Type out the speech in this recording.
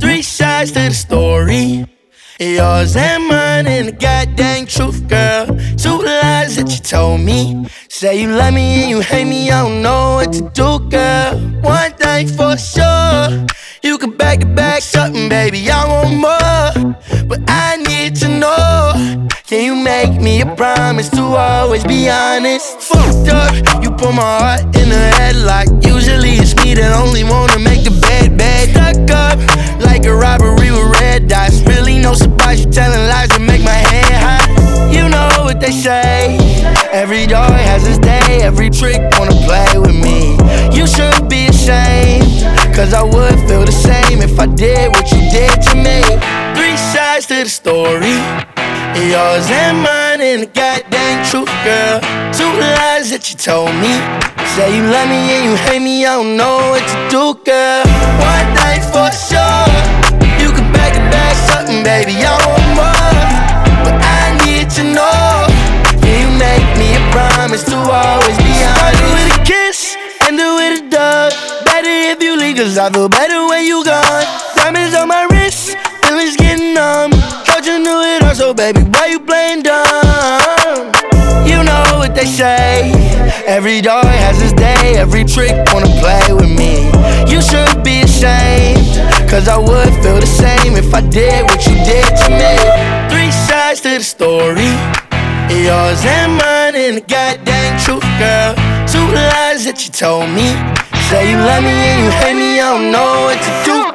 Three sides to the story, yours and mine and the goddamn truth, girl. Two lies that you told me. Say you love me and you hate me, I don't know what to do, girl. One thing for sure, you can back it back something, baby, I want more. But I need to know, can you make me a promise to always be honest? Fucked up, you put my heart in a headlock. Usually it's me that only wanna make the bed bad. Stuck up like a robbery with red dots. Really no surprise, you telling lies to make my head hot. You know what they say, every dog has his day. Every trick wanna play with me. You should be ashamed, cause I would feel the same if I did what you did to me. Three sides to the story, yours and mine and the goddamn truth, girl. Two lies that you told me. Say you love me and you hate me, I don't know what to do, girl. One thing for sure, you can back it back something, baby, I want more. But I need to know, can you make me a promise to always be honest? Start with a kiss, end it with a dog. Better if you leave, cause I feel better when you gone. Diamonds on my wrist, feelings getting numb. Thought you knew it all, so baby, why you playing dumb? You know what they say, every dog has his day. Every trick wanna play with me. You should be ashamed, cause I would feel the same if I did what you did to me. Three sides to the story, yours and mine and the goddamn truth, girl. Two lies that you told me. Say you love me and you hate me, I don't know what to do.